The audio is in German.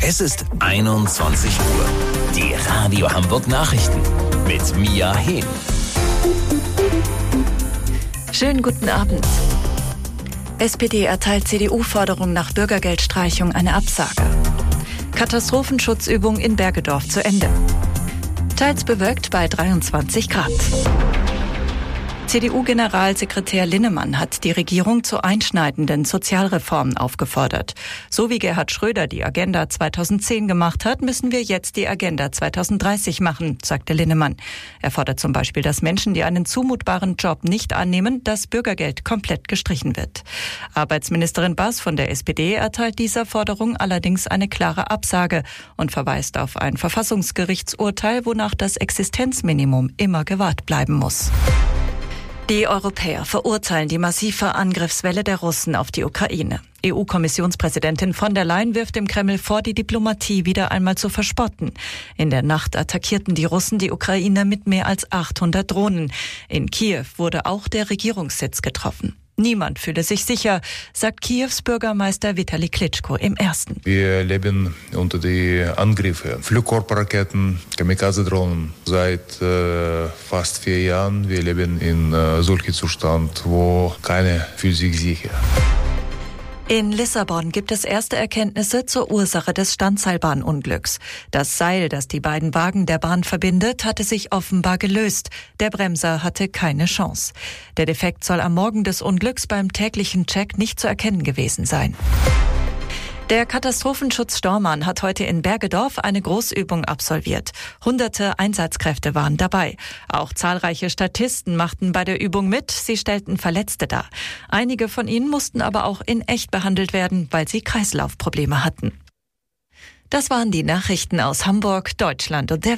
Es ist 21 Uhr. Die Radio Hamburg Nachrichten mit Mia Hehn. Schönen guten Abend. SPD erteilt CDU-Forderung nach Bürgergeldstreichung eine Absage. Katastrophenschutzübung in Bergedorf zu Ende. Teils bewölkt bei 23 Grad. CDU-Generalsekretär Linnemann hat die Regierung zu einschneidenden Sozialreformen aufgefordert. So wie Gerhard Schröder die Agenda 2010 gemacht hat, müssen wir jetzt die Agenda 2030 machen, sagte Linnemann. Er fordert zum Beispiel, dass Menschen, die einen zumutbaren Job nicht annehmen, das Bürgergeld komplett gestrichen wird. Arbeitsministerin Bass von der SPD erteilt dieser Forderung allerdings eine klare Absage und verweist auf ein Verfassungsgerichtsurteil, wonach das Existenzminimum immer gewahrt bleiben muss. Die Europäer verurteilen die massive Angriffswelle der Russen auf die Ukraine. EU-Kommissionspräsidentin von der Leyen wirft dem Kreml vor, die Diplomatie wieder einmal zu verspotten. In der Nacht attackierten die Russen die Ukraine mit mehr als 800 Drohnen. In Kiew wurde auch der Regierungssitz getroffen. Niemand fühle sich sicher, sagt Kiews Bürgermeister Vitali Klitschko im Ersten. Wir leben unter die Angriffe, Flugkörperraketen, Kamikaze-Drohnen seit fast 4 Jahren. Wir leben in solchem Zustand, wo keiner fühlt sich sicher. In Lissabon gibt es erste Erkenntnisse zur Ursache des Standseilbahnunglücks. Das Seil, das die beiden Wagen der Bahn verbindet, hatte sich offenbar gelöst. Der Bremser hatte keine Chance. Der Defekt soll am Morgen des Unglücks beim täglichen Check nicht zu erkennen gewesen sein. Der Katastrophenschutz Stormarn hat heute in Bergedorf eine Großübung absolviert. Hunderte Einsatzkräfte waren dabei. Auch zahlreiche Statisten machten bei der Übung mit. Sie stellten Verletzte dar. Einige von ihnen mussten aber auch in echt behandelt werden, weil sie Kreislaufprobleme hatten. Das waren die Nachrichten aus Hamburg, Deutschland und der